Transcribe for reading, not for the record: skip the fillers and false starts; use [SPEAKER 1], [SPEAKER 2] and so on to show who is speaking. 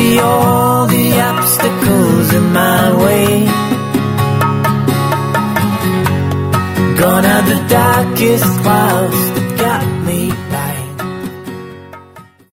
[SPEAKER 1] see all the obstacles in my way. Gone are the darkest clouds